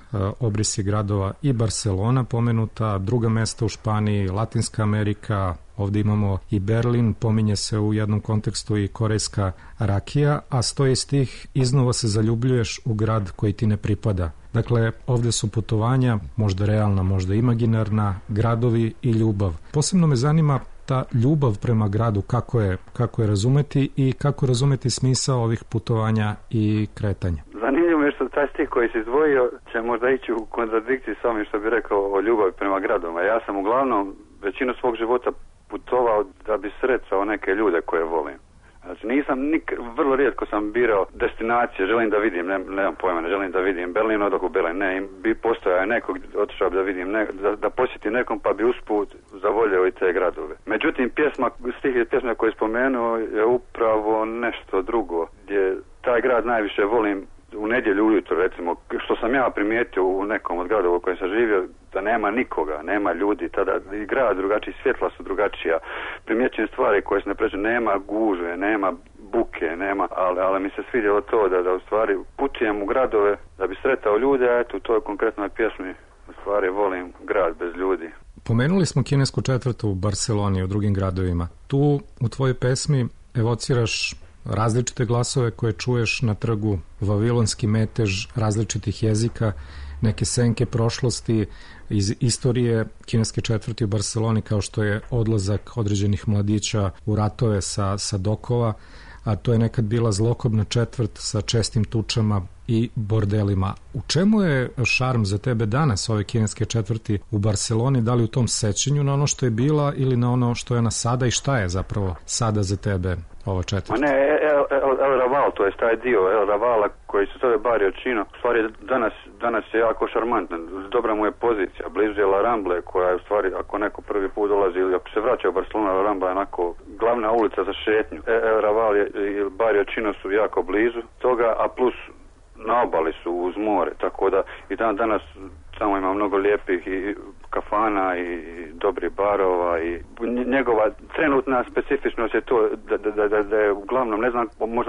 obrisi gradova i Barcelona pomenuta, druga mesta u Španiji, Latinska Amerika, ovdje imamo i Berlin, pominje se u jednom kontekstu i korejska rakija, a stoji stih iznova se zaljubljuješ u grad koji ti ne pripada. Dakle, ovdje su putovanja, možda realna, možda imaginarna, gradovi i ljubav. Posebno me zanima ta ljubav prema gradu, kako je razumeti i kako razumeti smisao ovih putovanja i kretanja. Zanimljivo je što taj stih koji si izdvojio će možda ići u kontradikciji s ovim što bi rekao o ljubavi prema gradovima. Ja sam uglavnom većinu svog života putovao da bi sretao neke ljude koje volim. Znači vrlo rijetko sam birao destinacije, želim da vidim, nemam pojma, ne želim da vidim Berlin, odoh u Berlin, ne, bi postojao nekog, otišao bi da vidim, da posjetim nekom pa bi usput zavoljeo i te gradove. Međutim, stih iz pjesme koje je spomenuo je upravo nešto drugo, gdje taj grad najviše volim u nedjelju ujutro, recimo, što sam ja primijetio u nekom od gradova u kojem sam živio, da nema nikoga, nema ljudi, tada i grad drugačiji, svjetla su drugačija, primjećujem stvari koje se ne pređe, nema gužve, nema buke, nema, ali mi se svidjelo to da u stvari putujem u gradove da bi sretao ljude, a eto u toj konkretnoj pjesmi u stvari volim grad bez ljudi. Pomenuli smo kinesku četvrtu u Barceloni i u drugim gradovima. Tu u tvojoj pesmi evociraš različite glasove koje čuješ na trgu, vavilonski metež različitih jezika, neke senke prošlosti iz istorije kineske četvrti u Barceloni, kao što je odlazak određenih mladića u ratove sa dokova, a to je nekad bila zlokobna četvrt sa čestim tučama i bordelima. U čemu je šarm za tebe danas ove kineske četvrti u Barceloni? Da li u tom sećanju na ono što je bila ili na ono što je ona sada i šta je zapravo sada za tebe ova četvrt? Ma ne, El Raval, to je taj dio El Ravala koji se zove Bariočino. U stvari danas je jako šarmantan. Dobra mu je pozicija, blizu je La Ramble koja je u stvari, ako neko prvi put dolazi ili ako se vraća u Barcelona, La Rambla je onako glavna ulica za šetnju. El Raval i Bariočino su jako blizu toga, a plus na obali su uz more, tako da i danas tamo ima mnogo lijepih i kafana i dobrih barova i njegova trenutna specifičnost je to da je uglavnom, ne znam, možda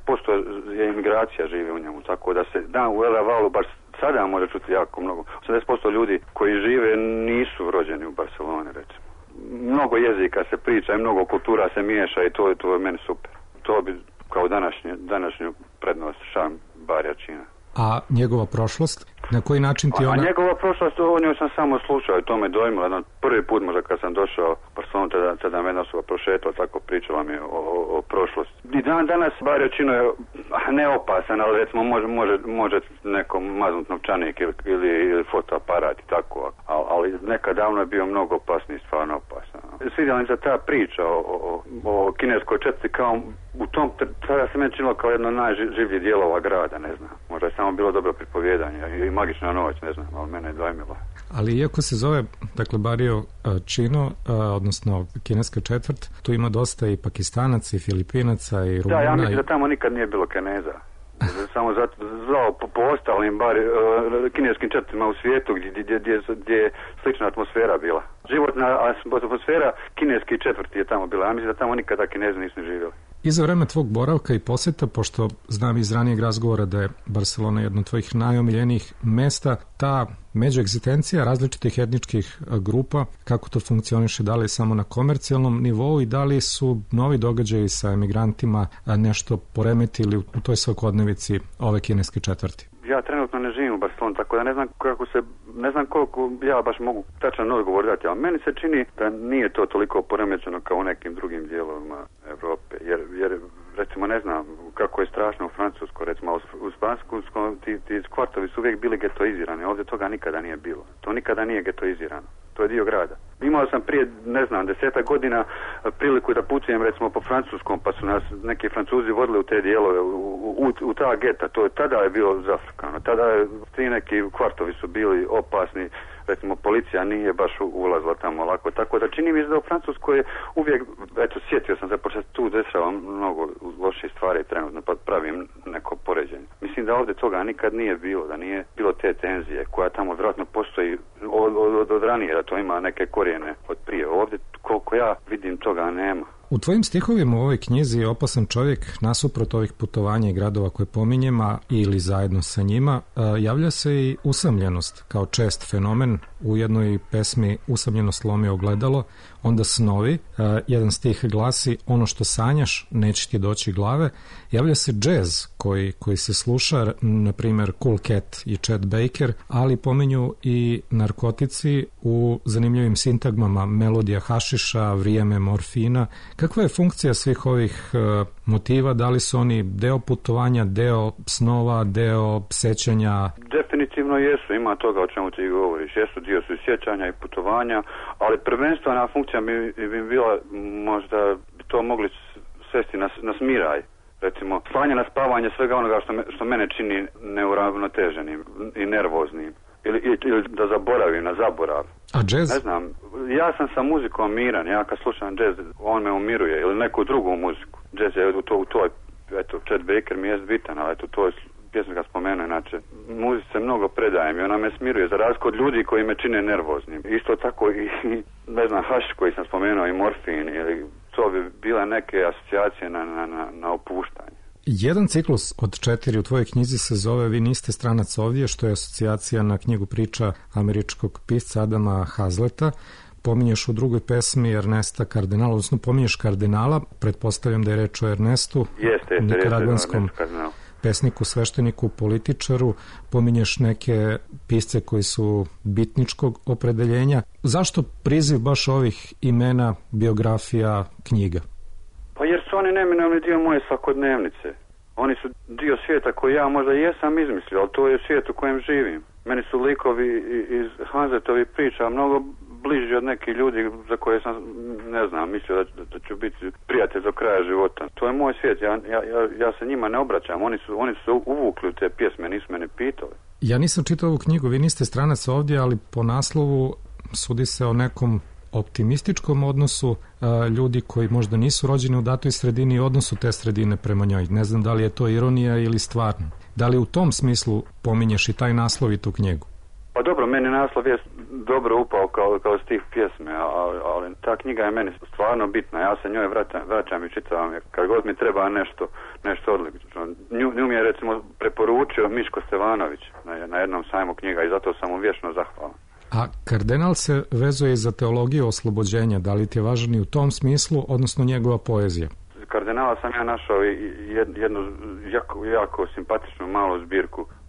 80% je imigracija živi u njemu, tako da se u El Ravalu baš sada može čuti jako mnogo. 80% ljudi koji žive nisu rođeni u Barceloni, recimo. Mnogo jezika se priča i mnogo kultura se miješa i to je meni super. To bi kao današnju prednost šarm A njegova prošlost, na koji način ti ona... A njegova prošlost, o njoj sam samo slušao i to me dojmilo. Prvi put možda kad sam došao u Barcelonu, tada me jedna osoba prošetala, tako pričala mi o prošlosti. I danas Barrio Chino je ne opasan, ali recimo može nekom maznut novčanik ili fotoaparat i tako. Ali nekad davno je bio mnogo opasniji, stvarno opasan. Svidjela mi se ta priča o kineskoj četvrti kao u tom, tada se meni činilo kao jedno najživljih dijelova grada, ne znam. Možda je samo bilo dobro pripovjedanje i magična noć, ne znam, ali mene je dojmilo. Ali iako se zove, dakle, Barrio Chino, odnosno kineska četvrt, tu ima dosta i Pakistanaca i Filipinaca i Rumuna. Da, ja mislim da tamo nikad nije bilo Kineza. Samo zvao po ostalim kineskim četvrtima u svijetu gdje je slična atmosfera bila. Životna atmosfera kineske četvrti je tamo bila. Ja mislim da tamo nikada Kinezi nisu živjeli. I za vreme tvog boravka i posjeta, pošto znam iz ranijeg razgovora da je Barcelona jedno od tvojih najomiljenijih mesta, ta međuegzistencija različitih etničkih grupa, kako to funkcioniše, da li samo na komercijalnom nivou i da li su novi događaji sa emigrantima nešto poremetili u toj svakodnevici ove kineske četvrti? Ja trenutno ne živim u Barceloni, tako da ne znam koliko ja baš mogu tačan odgovor dati, ali meni se čini da nije to toliko poremećeno kao u nekim drugim dijelovima Europe, jer recimo ne znam kako je strašno u Francuskoj, recimo u Francuskom ti kvartovi su uvijek bili getoizirani, ovdje toga nikada nije bilo. To nikada nije getoizirano. To je dio grada. Imao sam prije, 10 godina priliku da putujem recimo po francuskom, pa su nas neki Francuzi vodili u te dijelove, u ta geta. Tada je bilo zafrkano. Tada ti neki kvartovi su bili opasni. Recimo, policija nije baš ulazila tamo lako. Tako da čini mi se da u Francuskoj uvijek, sjetio sam se, pošto tu dešava mnogo loših stvari trenutno, pa pravim neko poređenje. Mislim da ovdje toga nikad nije bilo, da nije bilo te tenzije koja tamo vjerojatno postoji od ranije, da to ima neke korijene od prije. Ovdje, koliko ja vidim, toga nema. U tvojim stihovima u ovoj knjizi je opasan čovjek, nasuprot ovih putovanja i gradova koje pominjem, ili zajedno sa njima, javlja se i usamljenost kao čest fenomen. U jednoj pesmi Usamljenost lomi ogledalo, onda snovi, jedan stih glasi: ono što sanjaš neće ti doći glave. Javlja se džez koji se sluša, na primjer Cool Cat i Chet Baker, ali pominju i narkotici u zanimljivim sintagmama: melodija hašiša, vrijeme morfina. Kakva je funkcija svih ovih motiva? Da li su oni deo putovanja, deo snova, deo sećanja? Definitivno jesu, ima toga o čemu ti govoriš. Jesu, dio su sjećanja i putovanja, ali prvenstvena funkcija bi bila, možda bi to mogli svesti na smiraj. Recimo, slanje na spavanje svega onoga što mene čini neuravnoteženim i nervoznim. Ili da zaboravim, na zaborav. A džez? Ne znam, ja sam sa muzikom miran, ja kad slušam džez, on me umiruje, ili neku drugu muziku. Džez je u toj, Chet Baker mi je bitan, ali to je pjesma ga spomenuo, inače muzici se mnogo predajem i ona me smiruje, za razliku od ljudi koji me čine nervoznim. Isto tako i ne znam, hašiš koji sam spomenuo i morfin, ili to bi bile neke asocijacije na opuštanje. Jedan ciklus od 4 u tvojoj knjizi se zove Vi niste stranac ovdje, što je asocijacija na knjigu priča američkog pisca Adama Hazleta. Pominješ u drugoj pesmi Ernesta Kardinala, odnosno pominješ kardinala, pretpostavljam da je reč o Ernestu, nikaragvanskom pesniku, svešteniku, političaru. Pominješ neke pisce koji su bitničkog opredeljenja. Zašto priziv baš ovih imena, biografija, knjiga? Pa jer su oni neminovni dio moje svakodnevnice. Oni su dio svijeta koji ja možda jesam izmislio, ali to je svijet u kojem živim. Meni su likovi iz Hazletovih priča mnogo bliži od nekih ljudi za koje sam, ne znam, mislio da ću biti prijatelj do kraja života. To je moj svijet, ja se njima ne obraćam. Oni su uvukli u te pjesme, nisu mene pitali. Ja nisam čitao ovu knjigu, Vi niste stranac ovdje, ali po naslovu sudi se o nekom optimističkom odnosu ljudi koji možda nisu rođeni u datoj sredini i odnosu te sredine prema njoj. Ne znam da li je to ironija ili stvarno. Da li u tom smislu pominješ i taj naslov i tu knjigu? Pa dobro, meni naslov je dobro upao kao stih pjesme, ali ta knjiga je meni stvarno bitna. Ja se njoj vraćam i čitavam je kad god mi treba nešto odlično. Nju mi je recimo preporučio Miško Stevanović na jednom sajmu knjiga i zato sam mu vječno zahvalan. A kardinal se vezuje za teologiju oslobođenja. Da li ti je važan i u tom smislu, odnosno njegova poezija? Kardinala sam ja našao jednu jako simpatičnu malu zbirku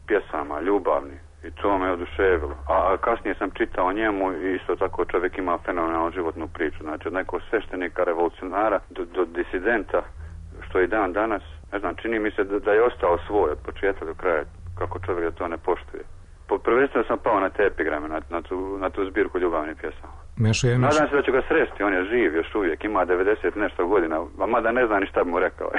pjesama, ljubavni. I to me oduševilo. A kasnije sam čitao o njemu i isto tako čovjek ima fenomenalnu životnu priču. Znači od nekog sveštenika, revolucionara do disidenta, što je dan danas. Ne znam, čini mi se da je ostao svoj od početka do kraja, kako čovjek da to ne poštuje. Prvenstveno sam pao na te epigrame, na tu zbirku ljubavnih pjesama. Nadam se da ću ga sresti, on je živ još uvijek, ima 90 nešto godina, a mada ne zna ni šta bi mu rekao.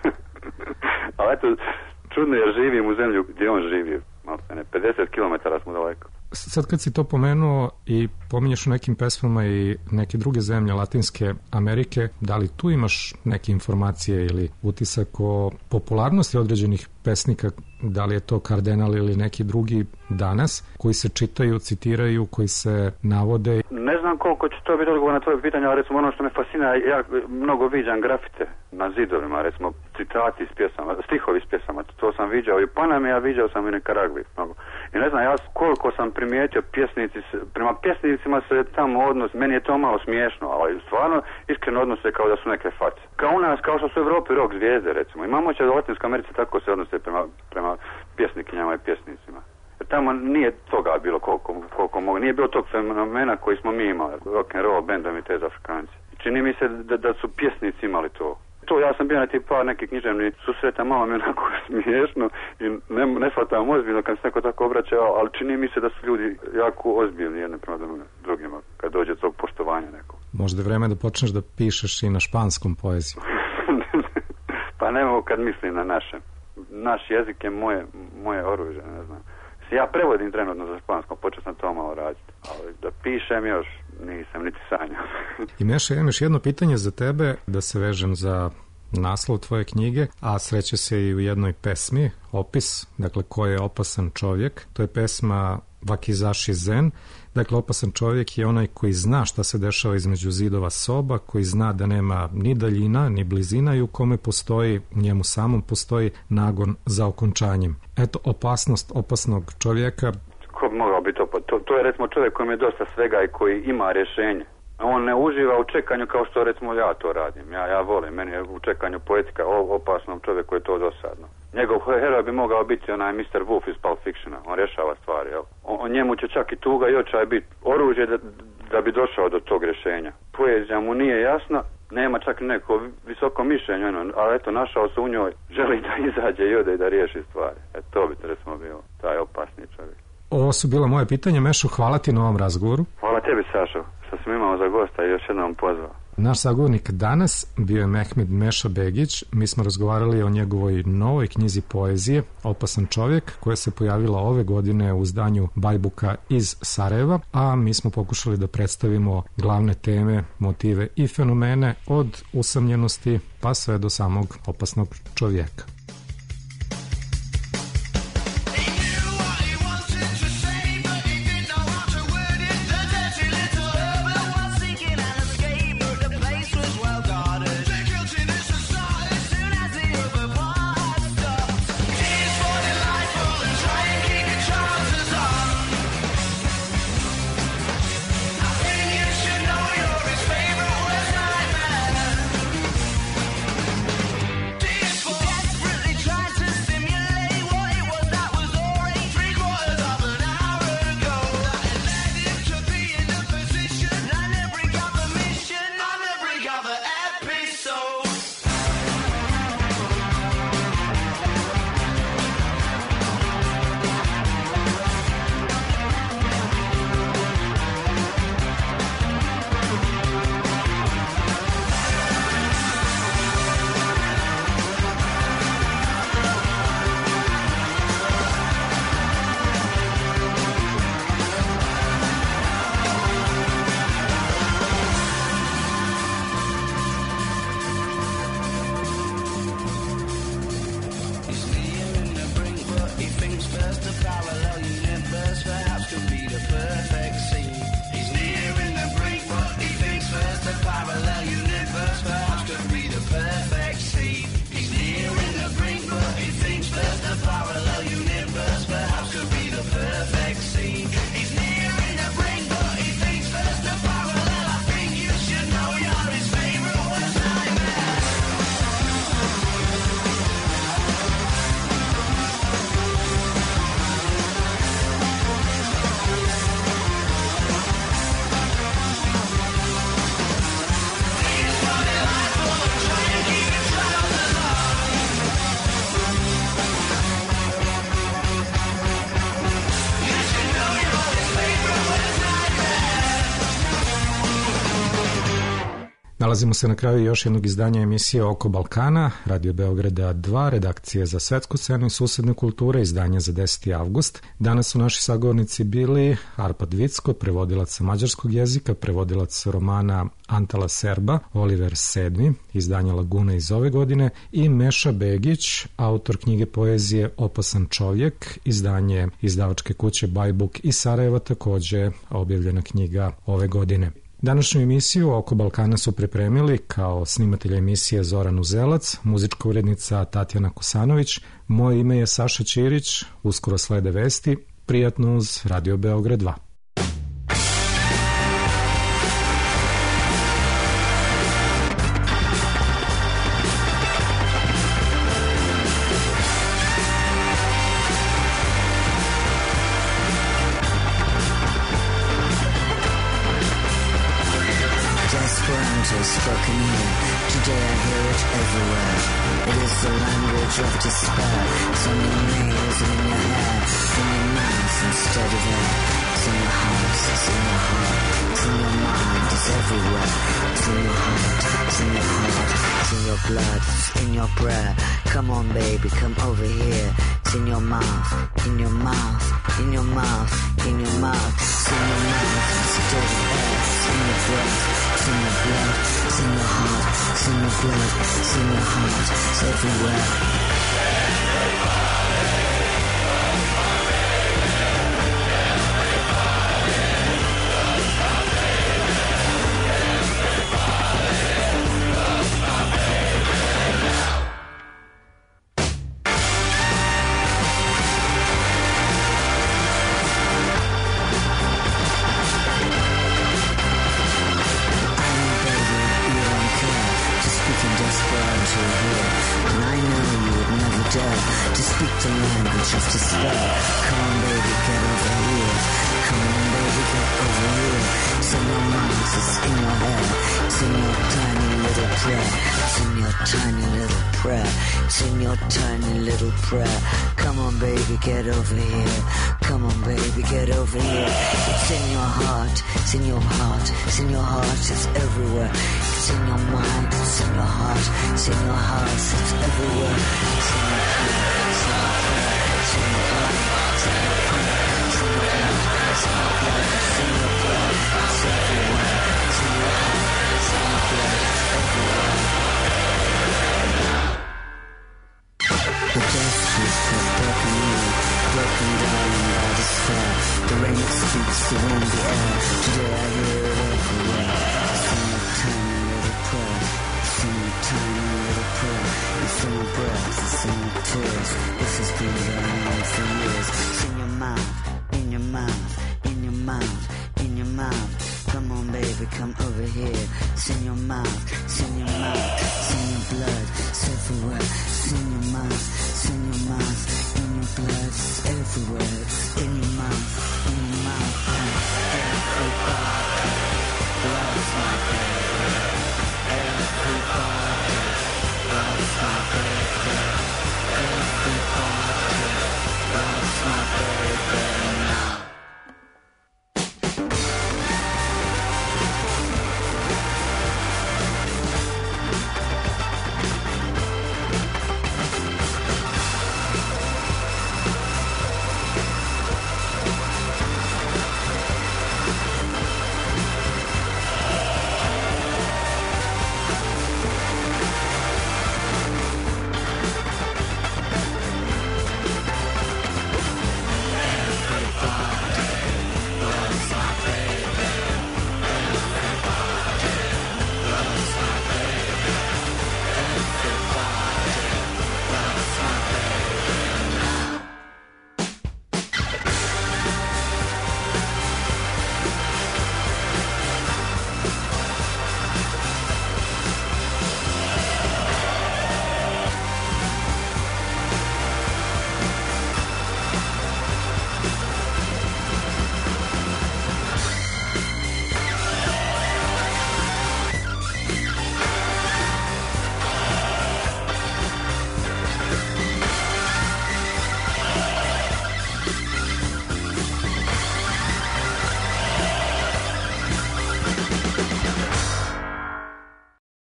Ali eto, čudno jer živim u zemlju gdje on živi, 50 km smo daleko. Sad kad si to pomenuo i pominješ u nekim pesmama i neke druge zemlje Latinske Amerike, da li tu imaš neke informacije ili utisak o popularnosti određenih pesnika, da li je to Kardenal ili neki drugi danas, koji se čitaju, citiraju, koji se navode? Ne znam koliko će to biti odgovor na tvoje pitanje, ali recimo ono što me fascina, ja mnogo viđam grafite na zidovima, recimo citati iz pjesama, stihovi iz pjesama, to sam viđao i u Panami, a viđao sam i u Nikaragvi mnogo. I ne znam, ja koliko sam primijetio prema pjesnicima se tamo odnos, meni je to malo smiješno, ali stvarno iskreno odnose kao da su neke face. Kao u nas, kao što su u Evropi rock zvijezde, recimo. Imamo će u Latinskoj Americi tako se odnose prema pjesnikinjama i pjesnicima. Jer tamo nije toga bilo koliko mogu. Nije bilo tog fenomena koji smo mi imali. Rock and roll, bendom i te za Afrikanci. Čini mi se da su pjesnici imali to. Ja sam bio na tih par nekih književnih susreta, malo mi onako smiješno i ne shvatam ozbiljno kad se neko tako obraćao, ali čini mi se da su ljudi jako ozbiljni jedne prema drugima kad dođe tog poštovanja nekog. Možda je vreme da počneš da pišeš i na španskom poeziju. Pa ne mogu kad mislim na našem. Naš jezik je moje oružje, ne znam. Ja prevodim trenutno za španskom, počeo sam to malo raditi, ali da pišem još nisam niti sanjao. I Meša, imam još jedno pitanje za tebe, da se vežem za naslov tvoje knjige, a sreće se i u jednoj pesmi, opis, dakle, ko je opasan čovjek. To je pesma Wakizashi Zen. Dakle, opasan čovjek je onaj koji zna šta se dešava između zidova soba, koji zna da nema ni daljina, ni blizina i u kome postoji, njemu samom postoji nagon za okončanjem. Eto, opasnost opasnog čovjeka. Ko bi mogao biti to je recimo čovjek kojem je dosta svega i koji ima rješenje. On ne uživa u čekanju kao što recimo ja to radim. Ja volim, meni je u čekanju poetika opasnom čovjeku je to dosadno. Njegov heroj bi mogao biti onaj Mr. Wolf iz Pulp Fictiona. On rješava stvari, jel? Njemu će čak i tuga i očaj biti oružje da bi došao do tog rješenja. Poezija mu nije jasna, nema čak neko visoko mišljenje, ali eto, našao se u njoj, želi da izađe i ode da riješi stvari. To bi recimo bio taj opasni čovjek. Ovo su bila moje pitanja. Mešo, hvala ti na ovom razgovoru. Hvala tebi, Sašo, što sam imao za gosta i još jednom pozvao. Naš sagovornik danas bio je Mehmed Meša Begić. Mi smo razgovarali o njegovoj novoj knjizi poezije Opasan čovjek, koja se pojavila ove godine u izdanju Bajbuka iz Sarajeva, a mi smo pokušali da predstavimo glavne teme, motive i fenomene od usamljenosti pa sve do samog opasnog čovjeka. Nalazimo se na kraju još jednog izdanja emisije Oko Balkana, Radio Beograda 2, redakcije za svetsku scenu i susedne kulture, izdanje za 10. avgust. Danas su naši sagovornici bili Arpad Vicko, prevodilac sa mađarskog jezika, prevodilac romana Antala Serba, Oliver VII, izdanje Laguna iz ove godine, i Meša Begić, autor knjige poezije Opasan čovjek, izdanje izdavačke kuće Bajbuk iz Sarajeva, takođe objavljena knjiga ove godine. Današnju emisiju Oko Balkana su pripremili kao snimatelj emisije Zoran Uzelac, muzička urednica Tatjana Kosanović, moje ime je Saša Ćirić, uskoro slede vesti, prijatno uz Radio Beograd 2. Spoken here, today I hear it everywhere. It is the language of despair. It's on your nails and in your hair, in your mouth instead of air. It's in your house, it's in your heart, it's in your mind, it's everywhere. It's in your heart, it's in your heart, it's in your blood, it's in your prayer. Come on baby, come over here. It's in your mouth, in your mouth, in your mouth, in your mouth. It's in your mouth instead of air. It's in your breath, it's in your blood, it's in your heart, it's in your blood, it's in your heart, it's everywhere. To speak the language of despair. Come on baby, get over here. Come on baby, get over here. It's in your mind, it's in your head. It's in your tiny little prayer. It's in your tiny little prayer. It's in your tiny little prayer. Come on baby, get over here. Come on baby, get over here. It's in your heart, it's in your heart, it's in your heart, it's everywhere. It's in your mind, it's in your heart, it's in your heart, it's everywhere. It's in your heart, it's in your heart, it's in your heart, it's in your heart, it's in your heart, it's in your blood, it's in your blood, it's everywhere. It's in your heart, it's in your blood, everywhere. The justice has broken in, broken down by despair. The rain that speaks, the wind, the air. Today I hear it everywhere. It's in your tiny little prayer. It's in your tiny little prayer. It's in your breath, it's in your tears. This has been going on for years. It's in your mouth, in your mouth, in your mouth, in your mouth. Come on baby, come over here. It's in your mouth, it's in your mouth, it's in your blood, it's everywhere. It's in your mouth, it's in your mouth, in your blood, it's everywhere. It's in your mouth, in